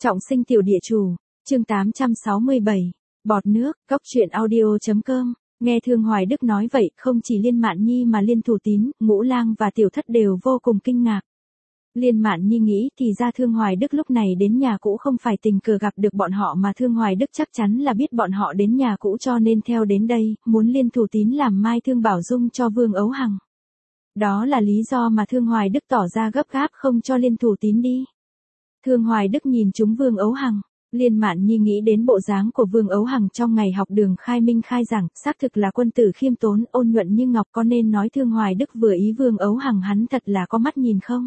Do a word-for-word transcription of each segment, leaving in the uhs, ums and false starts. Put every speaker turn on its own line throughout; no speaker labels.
Trọng sinh tiểu địa chủ, chương tám trăm sáu mươi bảy, bọt nước, cóc truyện audio.com. Nghe Thương Hoài Đức nói vậy, không chỉ Liên Mạn Nhi mà Liên Thủ Tín, Ngũ Lang và Tiểu Thất đều vô cùng kinh ngạc. Liên Mạn Nhi nghĩ thì ra Thương Hoài Đức lúc này đến nhà cũ không phải tình cờ gặp được bọn họ mà Thương Hoài Đức chắc chắn là biết bọn họ đến nhà cũ cho nên theo đến đây, muốn Liên Thủ Tín làm mai thương bảo dung cho Vương Ấu Hằng. Đó là lý do mà Thương Hoài Đức tỏ ra gấp gáp không cho Liên Thủ Tín đi. Thương Hoài Đức nhìn chúng Vương Ấu Hằng. Liên Mạn Nhi nghĩ đến bộ dáng của Vương Ấu Hằng trong ngày học đường khai minh khai giảng, xác thực là quân tử khiêm tốn, ôn nhuận như ngọc, có nên nói Thương Hoài Đức vừa ý Vương Ấu Hằng hắn thật là có mắt nhìn không?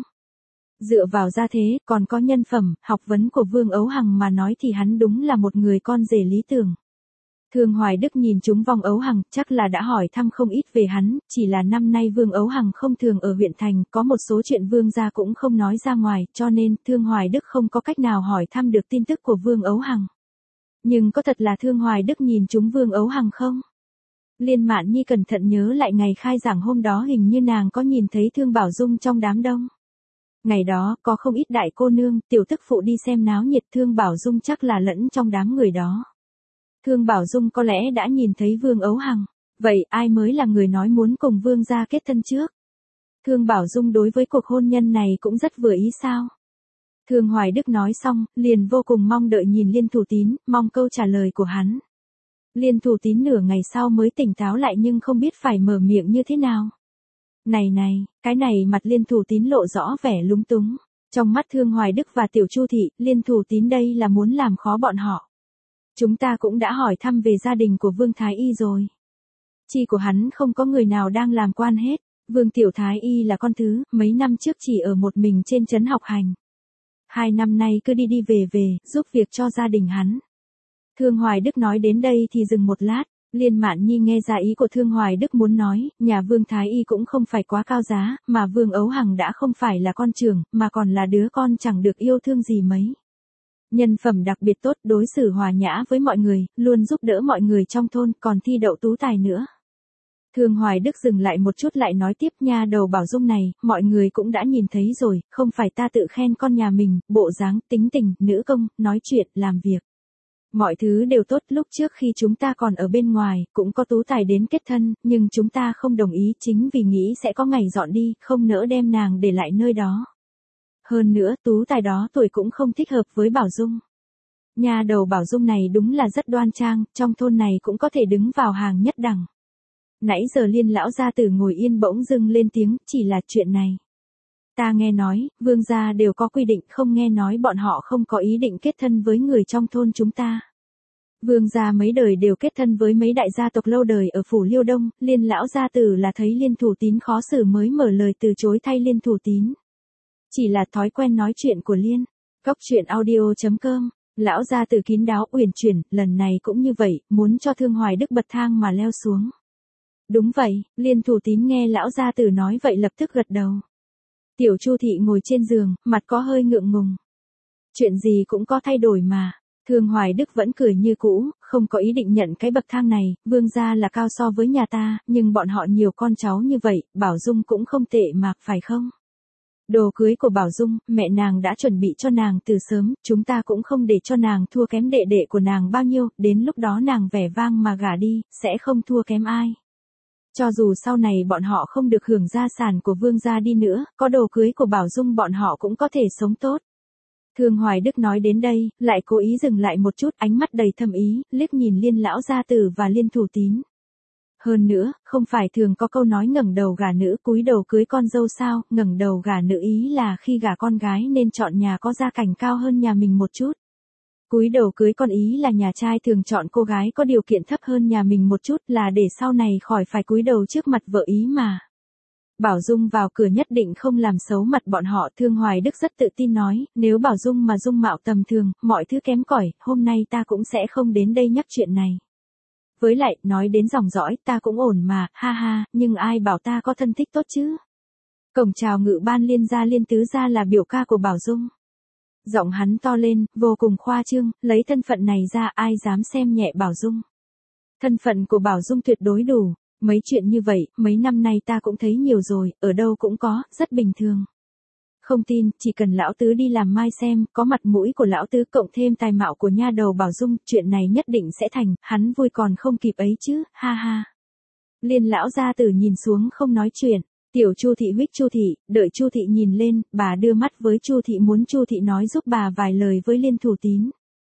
Dựa vào gia thế, còn có nhân phẩm, học vấn của Vương Ấu Hằng mà nói thì hắn đúng là một người con rể lý tưởng. Thương Hoài Đức nhìn chúng vòng Ấu Hằng, chắc là đã hỏi thăm không ít về hắn, chỉ là năm nay Vương Ấu Hằng không thường ở huyện thành, có một số chuyện Vương gia cũng không nói ra ngoài, cho nên Thương Hoài Đức không có cách nào hỏi thăm được tin tức của Vương Ấu Hằng. Nhưng có thật là Thương Hoài Đức nhìn chúng Vương Ấu Hằng không? Liên Mạn Nhi cẩn thận nhớ lại ngày khai giảng hôm đó, hình như nàng có nhìn thấy Thương Bảo Dung trong đám đông. Ngày đó, có không ít đại cô nương, tiểu tức phụ đi xem náo nhiệt, Thương Bảo Dung chắc là lẫn trong đám người đó. Thương Bảo Dung có lẽ đã nhìn thấy Vương Ấu Hằng. Vậy ai mới là người nói muốn cùng Vương gia kết thân trước? Thương Bảo Dung đối với cuộc hôn nhân này cũng rất vừa ý sao? Thương Hoài Đức nói xong, liền vô cùng mong đợi nhìn Liên Thủ Tín, mong câu trả lời của hắn. Liên Thủ Tín nửa ngày sau mới tỉnh táo lại nhưng không biết phải mở miệng như thế nào. Này này, cái này mặt Liên Thủ Tín lộ rõ vẻ lúng túng. Trong mắt Thương Hoài Đức và Tiểu Chu Thị, Liên Thủ Tín đây là muốn làm khó bọn họ. Chúng ta cũng đã hỏi thăm về gia đình của Vương Thái Y rồi. Chi của hắn không có người nào đang làm quan hết. Vương Tiểu Thái Y là con thứ, mấy năm trước chỉ ở một mình trên trấn học hành. Hai năm nay cứ đi đi về về, giúp việc cho gia đình hắn. Thương Hoài Đức nói đến đây thì dừng một lát. Liên Mạn Nhi nghe ra ý của Thương Hoài Đức muốn nói, nhà Vương Thái Y cũng không phải quá cao giá, mà Vương Ấu Hằng đã không phải là con trưởng, mà còn là đứa con chẳng được yêu thương gì mấy. Nhân phẩm đặc biệt tốt, đối xử hòa nhã với mọi người, luôn giúp đỡ mọi người trong thôn, còn thi đậu tú tài nữa. Thương Hoài Đức dừng lại một chút lại nói tiếp, nha đầu Bảo Dung này, mọi người cũng đã nhìn thấy rồi, không phải ta tự khen con nhà mình, bộ dáng, tính tình, nữ công, nói chuyện, làm việc. Mọi thứ đều tốt, lúc trước khi chúng ta còn ở bên ngoài, cũng có tú tài đến kết thân, nhưng chúng ta không đồng ý chính vì nghĩ sẽ có ngày dọn đi, không nỡ đem nàng để lại nơi đó. Hơn nữa, tú tài đó tuổi cũng không thích hợp với Bảo Dung. Nhà đầu Bảo Dung này đúng là rất đoan trang, trong thôn này cũng có thể đứng vào hàng nhất đẳng. Nãy giờ Liên lão gia tử ngồi yên bỗng dưng lên tiếng, chỉ là chuyện này. Ta nghe nói, Vương gia đều có quy định, không nghe nói bọn họ không có ý định kết thân với người trong thôn chúng ta. Vương gia mấy đời đều kết thân với mấy đại gia tộc lâu đời ở phủ Liêu Đông, Liên lão gia tử là thấy Liên Thủ Tín khó xử mới mở lời từ chối thay Liên Thủ Tín. Chỉ là thói quen nói chuyện của Liên. Cóc truyện audio.com. Lão gia tử kín đáo uyển chuyển, lần này cũng như vậy, muốn cho Thương Hoài Đức bật thang mà leo xuống. Đúng vậy, Liên Thủ Tín nghe lão gia tử nói vậy lập tức gật đầu. Tiểu Chu Thị ngồi trên giường, mặt có hơi ngượng ngùng. Chuyện gì cũng có thay đổi mà. Thương Hoài Đức vẫn cười như cũ, không có ý định nhận cái bậc thang này, Vương gia là cao so với nhà ta, nhưng bọn họ nhiều con cháu như vậy, Bảo Dung cũng không tệ mà, phải không? Đồ cưới của Bảo Dung, mẹ nàng đã chuẩn bị cho nàng từ sớm, chúng ta cũng không để cho nàng thua kém đệ đệ của nàng bao nhiêu, đến lúc đó nàng vẻ vang mà gả đi, sẽ không thua kém ai. Cho dù sau này bọn họ không được hưởng gia sản của Vương gia đi nữa, có đồ cưới của Bảo Dung bọn họ cũng có thể sống tốt. Thương Hoài Đức nói đến đây, lại cố ý dừng lại một chút, ánh mắt đầy thâm ý, liếc nhìn Liên lão gia tử và Liên Thủ Tín. Hơn nữa, không phải thường có câu nói ngẩng đầu gả nữ cúi đầu cưới con dâu sao, ngẩng đầu gả nữ ý là khi gả con gái nên chọn nhà có gia cảnh cao hơn nhà mình một chút. Cúi đầu cưới con ý là nhà trai thường chọn cô gái có điều kiện thấp hơn nhà mình một chút là để sau này khỏi phải cúi đầu trước mặt vợ ý mà. Bảo Dung vào cửa nhất định không làm xấu mặt bọn họ. Thương Hoài Đức rất tự tin nói, nếu Bảo Dung mà dung mạo tầm thường, mọi thứ kém cỏi, hôm nay ta cũng sẽ không đến đây nhắc chuyện này. Với lại, nói đến dòng dõi, ta cũng ổn mà, ha ha, nhưng ai bảo ta có thân thích tốt chứ? Cổng chào Ngự Ban Liên gia Liên tứ gia là biểu ca của Bảo Dung. Giọng hắn to lên, vô cùng khoa trương, lấy thân phận này ra ai dám xem nhẹ Bảo Dung. Thân phận của Bảo Dung tuyệt đối đủ, mấy chuyện như vậy, mấy năm nay ta cũng thấy nhiều rồi, ở đâu cũng có, rất bình thường. Không tin, chỉ cần lão tứ đi làm mai xem, có mặt mũi của lão tứ cộng thêm tài mạo của nha đầu Bảo Dung, chuyện này nhất định sẽ thành, hắn vui còn không kịp ấy chứ, ha ha. Liên lão gia tử nhìn xuống không nói chuyện, tiểu Chu thị huých Chu thị, đợi Chu thị nhìn lên, bà đưa mắt với Chu thị muốn Chu thị nói giúp bà vài lời với Liên Thủ Tín.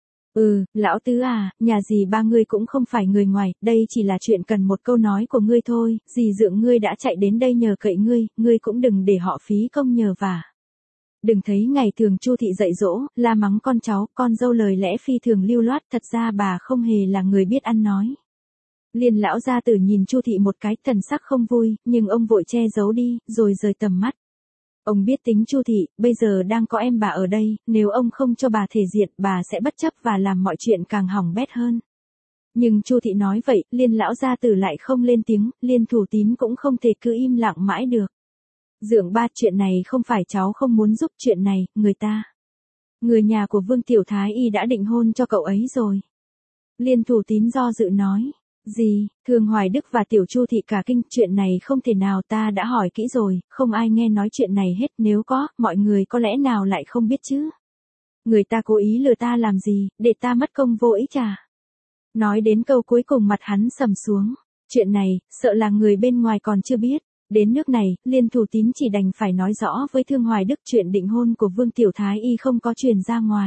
Ừ, lão tứ à, nhà dì ba ngươi cũng không phải người ngoài, đây chỉ là chuyện cần một câu nói của ngươi thôi, dì dượng ngươi đã chạy đến đây nhờ cậy ngươi, ngươi cũng đừng để họ phí công nhờ vả. Đừng thấy ngày thường Chu thị dạy dỗ, la mắng con cháu, con dâu lời lẽ phi thường lưu loát, thật ra bà không hề là người biết ăn nói. Liên lão gia tử nhìn Chu thị một cái, thần sắc không vui, nhưng ông vội che giấu đi, rồi rời tầm mắt. Ông biết tính Chu thị, bây giờ đang có em bà ở đây, nếu ông không cho bà thể diện, bà sẽ bất chấp và làm mọi chuyện càng hỏng bét hơn. Nhưng Chu thị nói vậy, Liên lão gia tử lại không lên tiếng, Liên Thủ Tín cũng không thể cứ im lặng mãi được. Dượng ba, chuyện này không phải cháu không muốn giúp, chuyện này, người ta. Người nhà của Vương Tiểu Thái Y đã định hôn cho cậu ấy rồi. Liên Thủ Tín do dự nói. Gì, Thương Hoài Đức và Tiểu Chu thị cả kinh, chuyện này không thể nào, ta đã hỏi kỹ rồi, không ai nghe nói chuyện này hết, nếu có, mọi người có lẽ nào lại không biết chứ. Người ta cố ý lừa ta làm gì, để ta mất công vô ích à. Nói đến câu cuối cùng mặt hắn sầm xuống, chuyện này, sợ là người bên ngoài còn chưa biết. Đến nước này, Liên Thủ Tín chỉ đành phải nói rõ với Thương Hoài Đức chuyện định hôn của Vương Tiểu Thái Y không có truyền ra ngoài.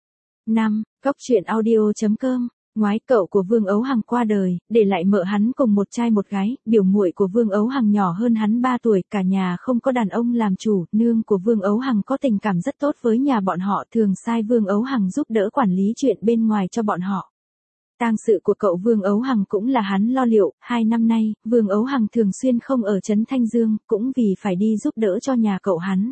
năm. Cóc truyện audio chấm com. Ngoái cậu của Vương Ấu Hằng qua đời, để lại mợ hắn cùng một trai một gái, biểu muội của Vương Ấu Hằng nhỏ hơn hắn ba tuổi, cả nhà không có đàn ông làm chủ, nương của Vương Ấu Hằng có tình cảm rất tốt với nhà bọn họ, thường sai Vương Ấu Hằng giúp đỡ quản lý chuyện bên ngoài cho bọn họ. Tang sự của cậu Vương Ấu Hằng cũng là hắn lo liệu, hai năm nay, Vương Ấu Hằng thường xuyên không ở trấn Thanh Dương, cũng vì phải đi giúp đỡ cho nhà cậu hắn.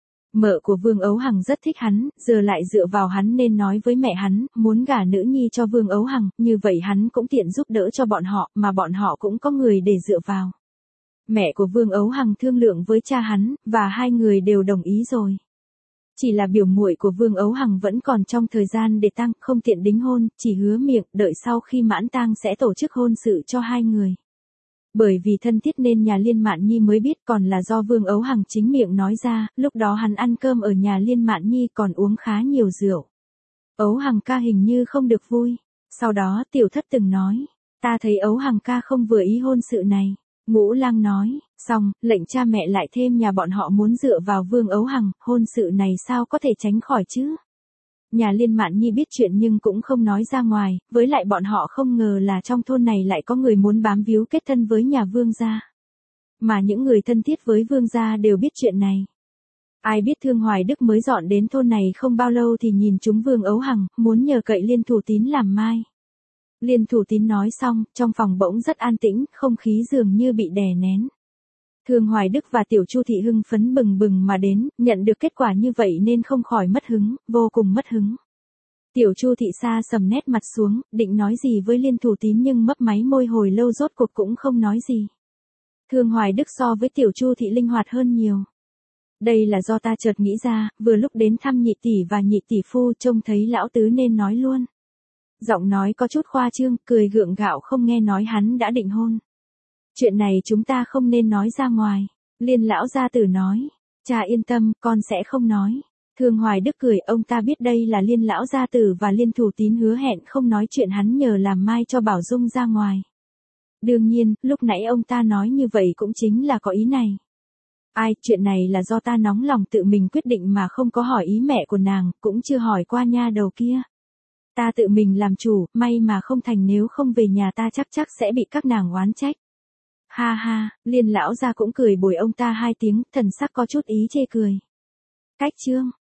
Mợ của Vương Ấu Hằng rất thích hắn, giờ lại dựa vào hắn nên nói với mẹ hắn, muốn gả nữ nhi cho Vương Ấu Hằng, như vậy hắn cũng tiện giúp đỡ cho bọn họ, mà bọn họ cũng có người để dựa vào. Mẹ của Vương Ấu Hằng thương lượng với cha hắn, và hai người đều đồng ý rồi. Chỉ là biểu muội của Vương Ấu Hằng vẫn còn trong thời gian để tang, không tiện đính hôn, chỉ hứa miệng, đợi sau khi mãn tang sẽ tổ chức hôn sự cho hai người. Bởi vì thân thiết nên nhà Liên Mạn Nhi mới biết, còn là do Vương Ấu Hằng chính miệng nói ra, lúc đó hắn ăn cơm ở nhà Liên Mạn Nhi còn uống khá nhiều rượu. Ấu Hằng ca hình như không được vui. Sau đó Tiểu Thất từng nói, ta thấy Ấu Hằng ca không vừa ý hôn sự này. Ngũ Lang nói, xong, lệnh cha mẹ lại thêm nhà bọn họ muốn dựa vào Vương Ấu Hằng, hôn sự này sao có thể tránh khỏi chứ. Nhà Liên Mạn Nhi biết chuyện nhưng cũng không nói ra ngoài, với lại bọn họ không ngờ là trong thôn này lại có người muốn bám víu kết thân với nhà Vương gia. Mà những người thân thiết với Vương gia đều biết chuyện này. Ai biết Thương Hoài Đức mới dọn đến thôn này không bao lâu thì nhìn chúng Vương Ấu Hằng, muốn nhờ cậy Liên Thủ Tín làm mai. Liên Thủ Tín nói xong, trong phòng bỗng rất an tĩnh, không khí dường như bị đè nén. Thương Hoài Đức và Tiểu Chu thị hưng phấn bừng bừng mà đến, nhận được kết quả như vậy nên không khỏi mất hứng, vô cùng mất hứng. Tiểu Chu thị xa sầm nét mặt xuống, định nói gì với Liên Thủ Tín nhưng mấp máy môi hồi lâu rốt cuộc cũng không nói gì. Thương Hoài Đức so với Tiểu Chu thị linh hoạt hơn nhiều. Đây là do ta chợt nghĩ ra, vừa lúc đến thăm nhị tỷ và nhị tỷ phu trông thấy lão tứ nên nói luôn. Giọng nói có chút khoa trương, cười gượng gạo không nghe nói hắn đã định hôn. Chuyện này chúng ta không nên nói ra ngoài. Liên lão gia tử nói. Cha yên tâm, con sẽ không nói. Thương Hoài Đức cười, ông ta biết đây là Liên lão gia tử và Liên Thủ Tín hứa hẹn không nói chuyện hắn nhờ làm mai cho Bảo Dung ra ngoài. Đương nhiên, lúc nãy ông ta nói như vậy cũng chính là có ý này. Ai, chuyện này là do ta nóng lòng tự mình quyết định mà không có hỏi ý mẹ của nàng, cũng chưa hỏi qua nha đầu kia. Ta tự mình làm chủ, may mà không thành, nếu không về nhà ta chắc chắc sẽ bị các nàng oán trách. Ha ha, Liên lão gia cũng cười bồi ông ta hai tiếng, thần sắc có chút ý chê cười. Cách chương